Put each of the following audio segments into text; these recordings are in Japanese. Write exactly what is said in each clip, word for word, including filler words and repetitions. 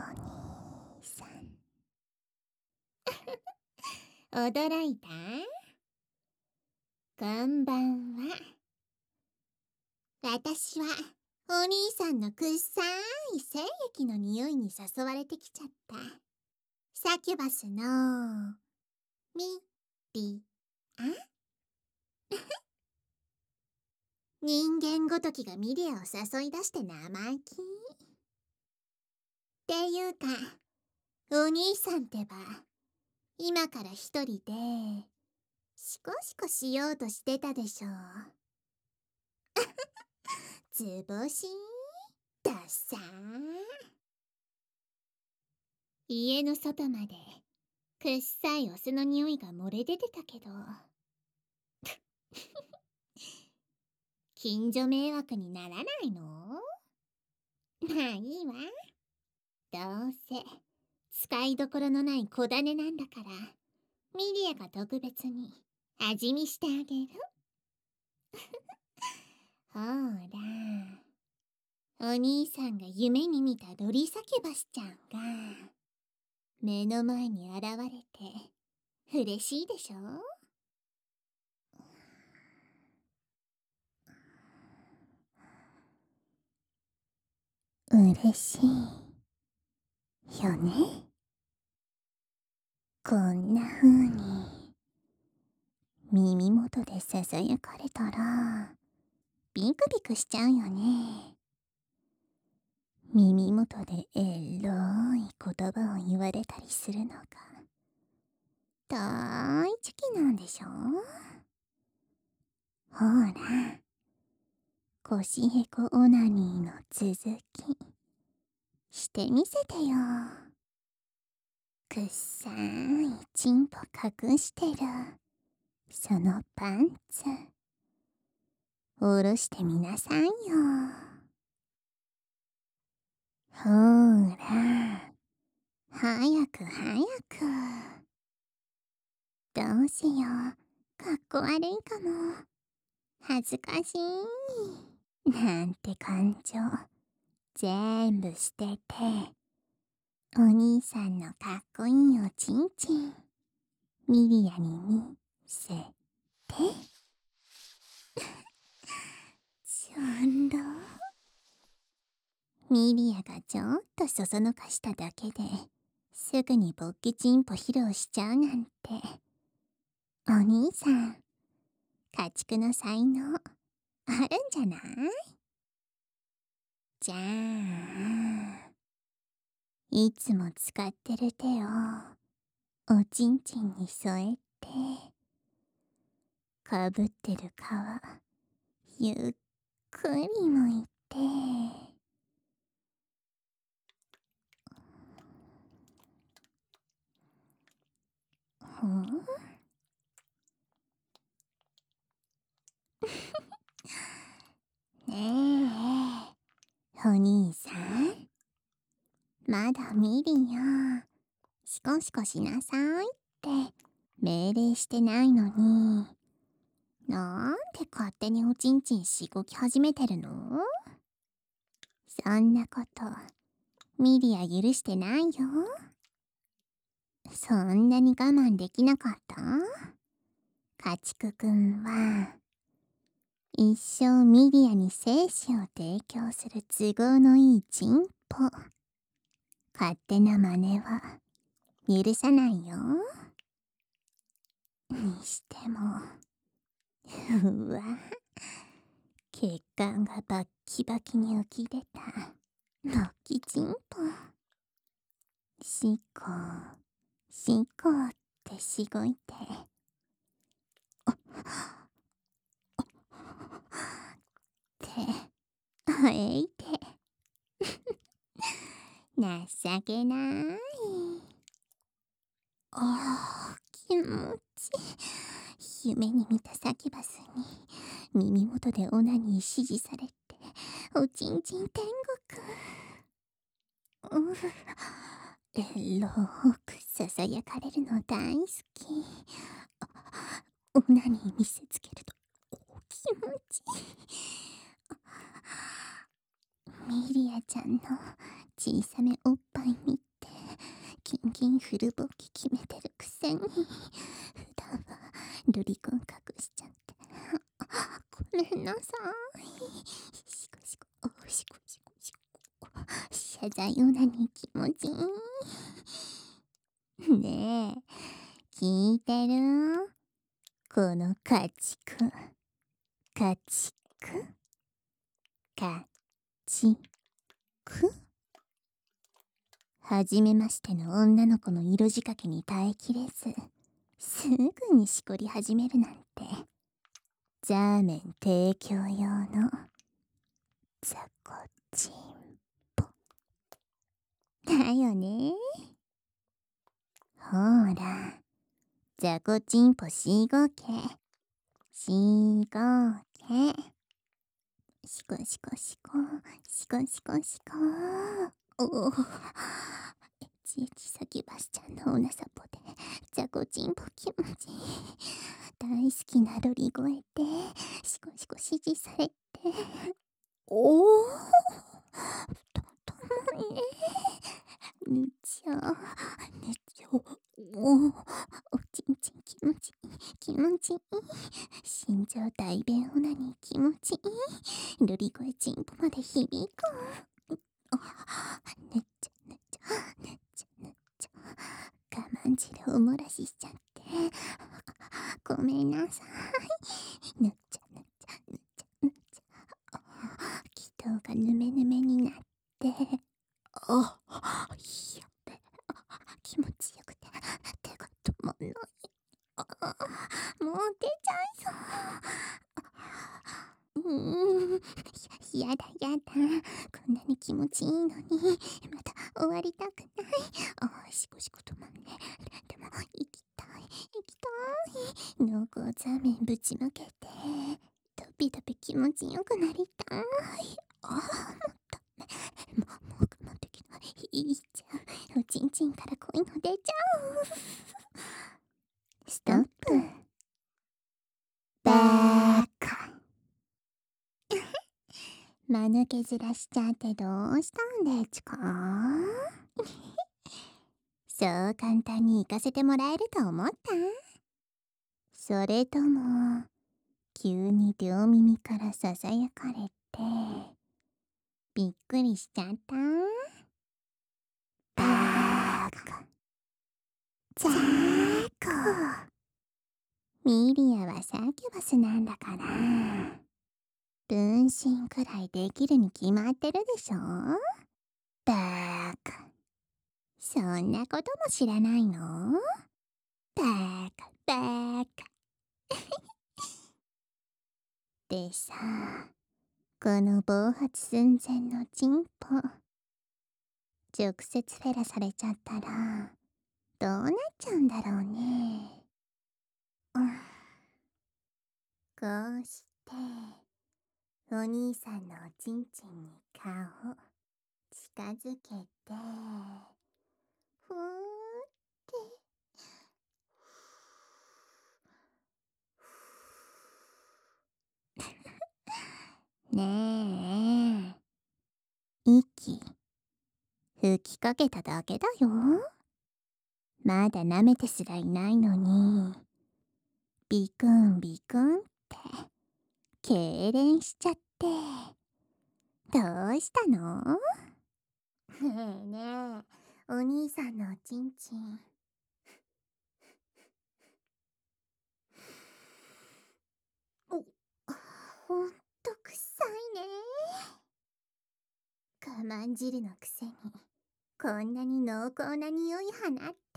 兄さん。驚いた？こんばんは。私はお兄さんのくっさい精液の匂いに誘われてきちゃった。サキュバスのミリア人間ごときがミリアを誘い出して生意気。っていうか、お兄さんってば、今から一人で、シコシコしようとしてたでしょ。つぼしださー。家の外まで、くっさいオスの匂いが漏れ出てたけど。近所迷惑にならないの？まあいいわ。どうせ、使いどころのない小種なんだから、ミリアが特別に味見してあげる。ほーら、お兄さんが夢に見たロリサキュバスちゃんが、目の前に現れて、嬉しいでしょ？嬉しいよね。こんな風に耳元でささやかれたらビクビクしちゃうよね。耳元でエロい言葉を言われたりするのが大好きなんでしょ？ほら、腰へこオナニーの続きしてみせてよ。くっさいチンポ隠してるそのパンツ下ろしてみなさいよ。ほーら、早く早く。どうしよう、かっこ悪いかも。恥ずかしいなんて感情全部捨てて、お兄さんのかっこいいおちんちんミリアに見せて。ちょんろミリアがちょっとそそのかしただけですぐに勃起チンポ披露しちゃうなんて、お兄さん家畜の才能あるんじゃない？じゃあいつも使ってる手をおちんちんに添えて、かぶってる皮ゆっくりむいて、ほんねえ、お兄さん、まだミリア、シコシコしなさいって命令してないのに、なんで勝手におちんちんしごき始めてるの？そんなことミリア許してないよ。そんなに我慢できなかった？家畜くんは一生ミリアに精子を提供する都合のいいチンポ、勝手な真似は許さないよ。にしてもうわ、血管がバッキバキに浮き出たロッキチンポ。シコシコってしごいて、ってあえいて情けない。あー、気持ちいい。夢に見たサキュバスに耳元でオナニー指示されて、おちんちん天国。うエローくささやかれるの大好き。オナニー見せつけると気持ちいい。ミリアちゃんの小さめおっぱい見てキンキンフルボキ決めてるくせに普段はロリコン隠しちゃってごめんなさい。しこしこしこしこしこ謝罪オナニー気持ちいい。ねえ聞いてる？この家畜家畜家畜はじめましての女の子の色仕掛けに耐えきれずすぐにしこり始めるなんてザーメン提供用の雑魚チンポだよね。ほら雑魚チンポしごけしごけしこしこしこしこしこしこおおエチエチ先バスちゃんのおなさぽで雑魚チンポ気持ちいい。大好きなロリ声でしこしこ指示されておおとともにぬちゃぬちゃおおおちんちん気持ちいい気持ちいい心情大便オナニー気持ちいいロリ声チンポまで響くぬっちゃぬっちゃぬっちゃぬっちゃ我慢汁お漏らししちゃってごめんなさい。ぬっちゃぬっちゃぬっちゃぬっちゃ気筒がぬめぬめになってあやべ気持ちよくて手が止まんない。あもう出ちゃいそう。うーんややだやだこんなに気持ちいいのにまた終わりたくない。あしこしこ止まんね。でも行きたい行きたい濃厚ザーメンぶちまけてドピドピ気持ちよくなりたい。あもうダメもうもう我慢できない。いっちゃうおちんちんから濃いの出ちゃう。ストップバーカ間抜けずらしちゃってどうしたんですか？そう簡単に行かせてもらえると思った？それとも急に両耳からささやかれてびっくりしちゃった？バーカザーコミリアはサキュバスなんだから分身くらいできるに決まってるでしょ。バーカそんなことも知らないの？バーカバーカでさこの暴発寸前のチンポ直接フェラされちゃったらどうなっちゃうんだろうね。うんこうしてお兄さんのおちんちんに顔近づけてふーってねえ息吹きかけただけだよ。まだ舐めてすらいないのにビクンビクンって痙攣しちゃってどうしたの？ねえねえお兄さんのおちんちんおほんと臭いね。我慢汁のくせにこんなに濃厚な匂い放って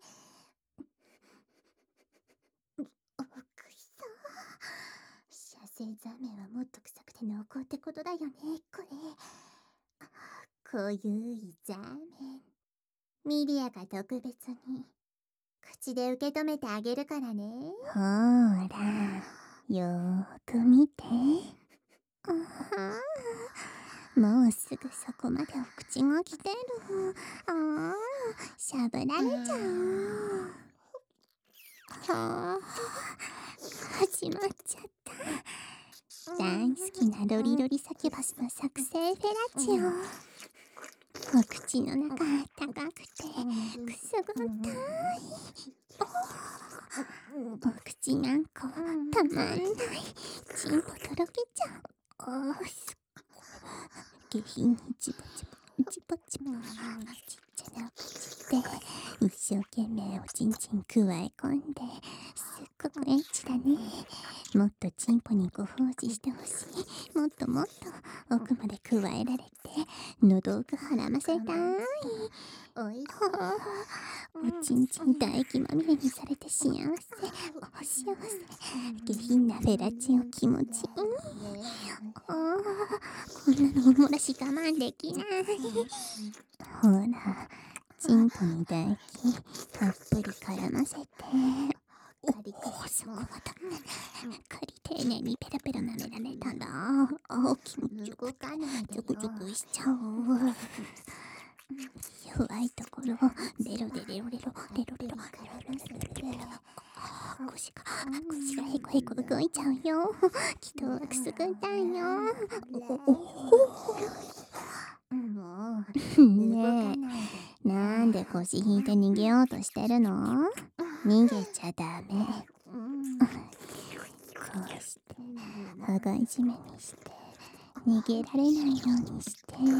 うっくいそう射精ザメはもっと臭くて濃厚ってことだよねこれ。濃ゆいザーメンミリアが特別に口で受け止めてあげるからね。ほーらよーく見てもうすぐそこまでお口が来てる。あーしゃぶられちゃう。はあ始まっちゃった。大好きなロリロリサキュバスの作成フェラチオお口の中高くてくすぐったい。お口なんかたまんない。チンポとろけちゃう。あーす下品にチポチポチポチポちっちゃなお口で一生懸命おちんちんくわえ込んですっごくエッチだね。もっとチンポにご奉仕してほしい。もっともっと奥までくわえられて喉奥はらませたい。おいしい。おちんちん唾液まみれにされて幸せ。お幸せ。下品なフェラチオ気持ちいい。あーこんなのおもらし我慢できない。ほらチンポに唾液たっぷり絡ませて。おおそこまだかり丁寧にペラペラ舐められたらあ気持ちよくてゾクゾクしちゃう。弱いところレロでレロレロレロレロレロレロレロレロ腰が腰がヘコヘコ動いちゃうよ。気頭はくすぐったいよ。もうねえなんで腰引いて逃げようとしてるの？逃げちゃダメ。こうして羽がいじめにして逃げられないようにしてくり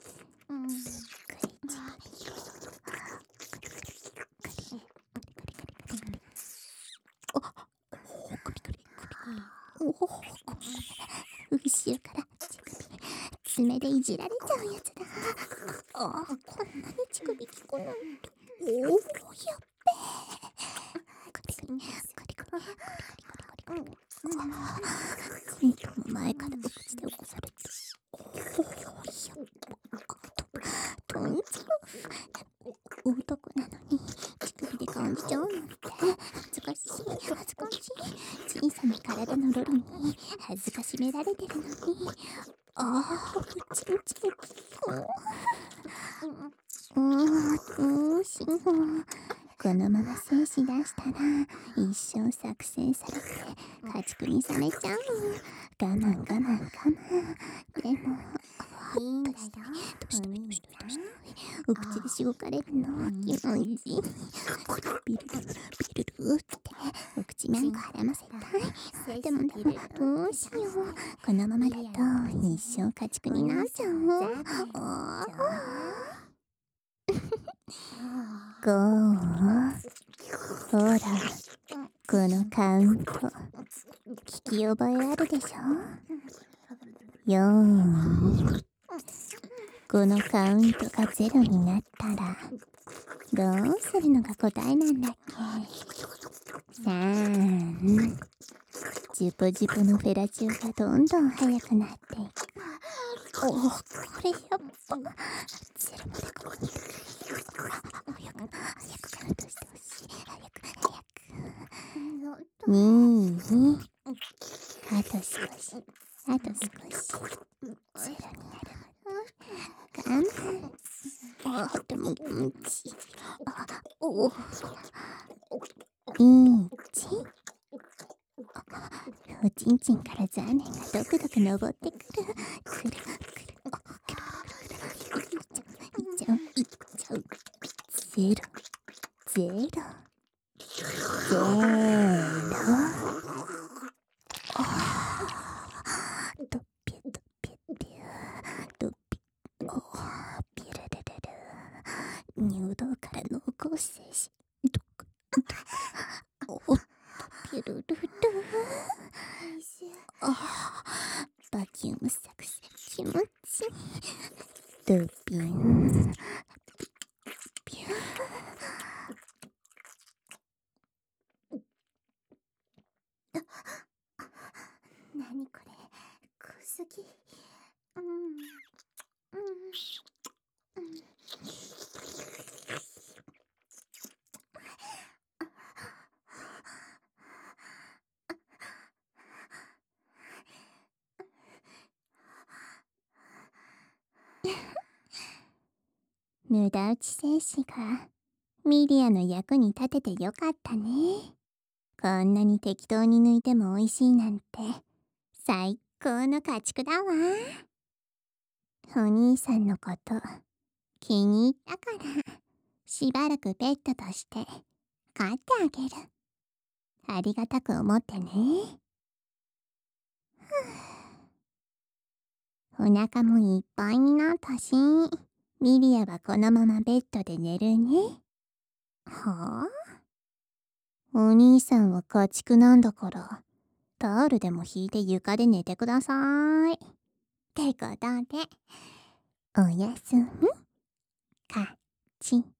ちおお後ろから乳首爪でいじられちゃうやつだ。ああこんなに乳首効くなんて。おおやっべえカリカリカリカリカリカリカリカリカリチンポの前からお口で起こされておおやっばとんじゃう。男なのに乳首で感じちゃうなんて恥ずかしい恥ずかしい。小さな体のロリに恥ずかしめられてるのにああおちんちんうんどうしよう。このまま精子出したら一生作成されて家畜にされちゃう。我慢我慢我慢。でもいいんだよ。どうしたどうしたどうしたお口でしごかれるの気持ちいい。ビルルビルルってお口なんか絡ませたい。でもでもどうしよう。このままだと一生家畜になっちゃう。あゴーほらこのカウント聞き覚えあるでしょ。よんこのカウントがゼロになったらどうするのが答えなんだっけ。さんジュポジュポのフェラチオがどんどん速くなっていく。おおこれやっぱゼロまでここに早く早くカウントしてほしい。早く早くにあと少しあと少しゼロになるまで我慢。あでも気持ちいい。あおおいちおちんちんからザーメンがドクドク登ってくるくるくるくるくるくるいっちゃういっちゃういっちゃうゼロゼロゼロドピュドピュピュドピュおピュルルルル乳道から濃厚精子ドクおピュルルルあバキューム作戦気持ちいい。ドピンピュなにこれ濃すぎ。うんうんうん無駄打ち精子がミリアの役に立ててよかったね。こんなに適当に抜いても美味しいなんて最高の家畜だわ。お兄さんのこと気に入ったから、しばらくペットとして飼ってあげる。ありがたく思ってね。お腹もいっぱいになったし、ミリアはこのままベッドで寝るね。はあ？お兄さんは家畜なんだから、タオルでも引いて床で寝てください。ってことで、おやすみ、家畜。